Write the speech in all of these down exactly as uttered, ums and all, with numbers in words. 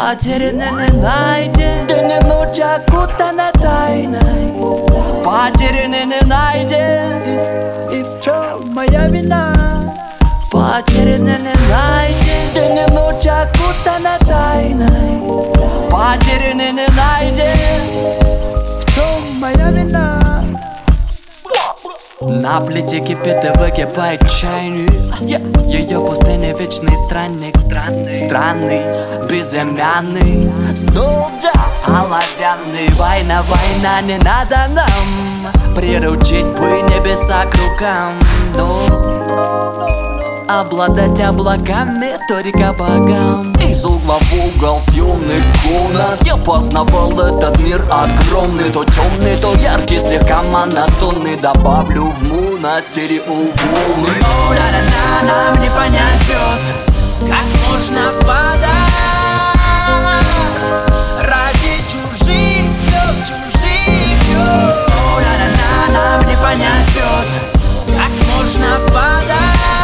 Потерянный, не найден, ты не ночь окутана тайной. Потерянный, не найден, и в чем моя вина? Потерянный, не найден, ты не ночь окутана тайной. Потерянный, не найден, в чем моя вина? На плите кипит и выкипает чайник. Ее пустыня вечный странник, странный, безымянный судья оловянный. Война, война, не надо нам приручить бы небеса к рукам, но обладать облаками только богам. Из угла в угол с юных комнат я познавал этот мир огромный. То темный, то яркий, слегка монотонный. Добавлю в муна стерео волны. О, на-на-на, нам не понять звезд, как можно падать ради чужих слез, чужих грез. О, на-на-на, нам не понять звезд, как можно падать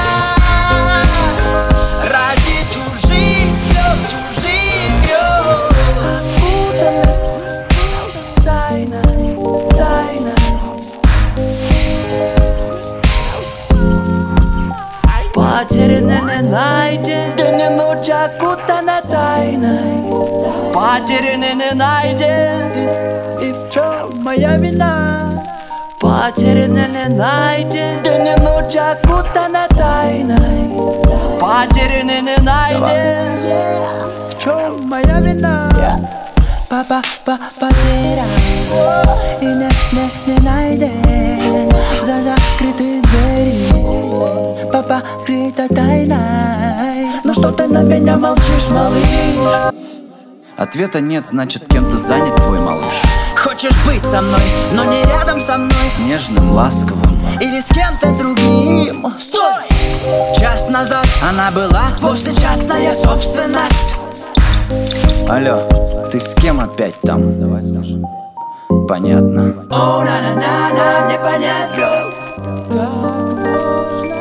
ради чужих слез, чужих грез. Спутанной тайной, тайной. Потерянный, не найден, ты не ночь окутана тайной. Потерянный, не найден, и в чем моя вина? Потерянный, не найден, ты не ночь окутана тайной. Потерянный, не найден, в чем моя вина? Папа, папа, потерян и не, не, не найден за закрытой дверью. Папа, крыта тайной. Ну что ты на меня молчишь, малыш? Ответа нет, значит, кем-то занят твой малыш. Хочешь быть со мной, но не рядом со мной, нежным, ласковым или с кем-то другим. Стой! Час назад она была вовсе частная собственность. Алло, ты с кем опять там? Давай скажи. Понятно. О, на-на-на, нам не понять звезд.